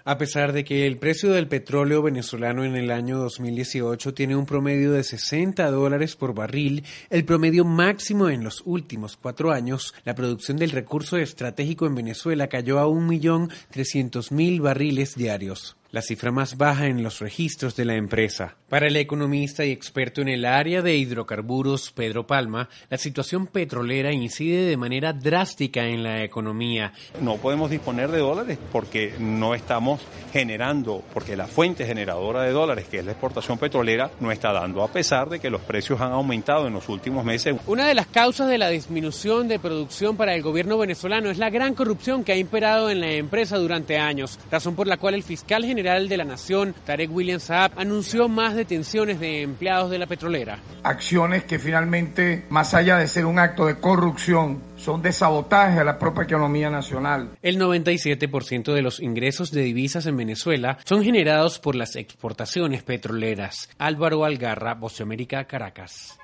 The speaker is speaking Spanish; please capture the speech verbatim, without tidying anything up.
A pesar de que el precio del petróleo venezolano en el año dos mil dieciocho tiene un promedio de sesenta dólares por barril, el promedio máximo en los últimos cuatro años, la producción del recurso estratégico en Venezuela cayó a un millón trescientos mil barriles diarios, la cifra más baja en los registros de la empresa. Para el economista y experto en el área de hidrocarburos Pedro Palma, la situación petrolera incide de manera drástica en la economía. No podemos disponer de dólares porque no estamos generando, porque la fuente generadora de dólares, que es la exportación petrolera, no está dando, a pesar de que los precios han aumentado en los últimos meses. Una de las causas de la disminución de producción para el gobierno venezolano es la gran corrupción que ha imperado en la empresa durante años, razón por la cual el fiscal general de la Nación, Tarek William Saab, anunció más detenciones de empleados de la petrolera. Acciones que finalmente, más allá de ser un acto de corrupción, son de sabotaje a la propia economía nacional. El noventa y siete por ciento de los ingresos de divisas en Venezuela son generados por las exportaciones petroleras. Álvaro Algarra, Voz de América, Caracas.